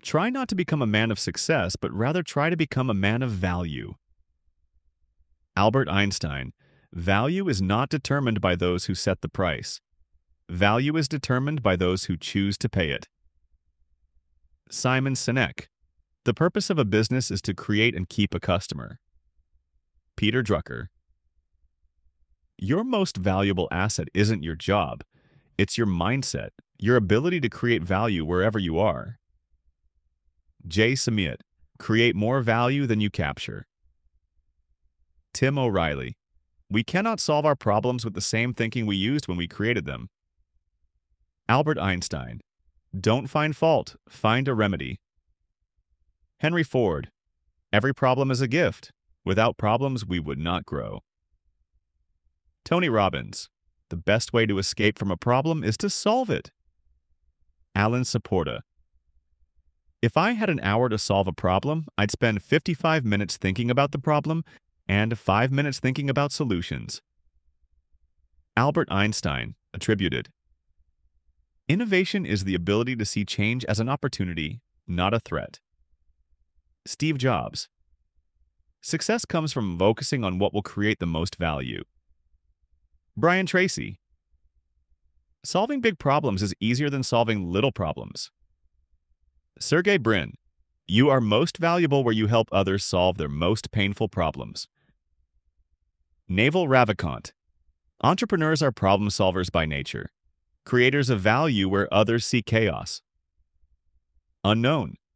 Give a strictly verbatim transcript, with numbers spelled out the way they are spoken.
Try not to become a man of success, but rather try to become a man of value. Albert Einstein, value is not determined by those who set the price. Value is determined by those who choose to pay it. Simon Sinek, the purpose of a business is to create and keep a customer. Peter Drucker, your most valuable asset isn't your job, it's your mindset, your ability to create value wherever you are. Jay Samiat, create more value than you capture. Tim O'Reilly, we cannot solve our problems with the same thinking we used when we created them. Albert Einstein, don't find fault, find a remedy. Henry Ford, every problem is a gift. Without problems, we would not grow. Tony Robbins, the best way to escape from a problem is to solve it. Alan Saporta, if I had an hour to solve a problem, I'd spend fifty-five minutes thinking about the problem and five minutes thinking about solutions. Albert Einstein, attributed, innovation is the ability to see change as an opportunity, not a threat. Steve Jobs, success comes from focusing on what will create the most value. Brian Tracy, solving big problems is easier than solving little problems. Sergey Brin, you are most valuable where you help others solve their most painful problems. Naval Ravikant, entrepreneurs are problem solvers by nature, creators of value where others see chaos. Unknown,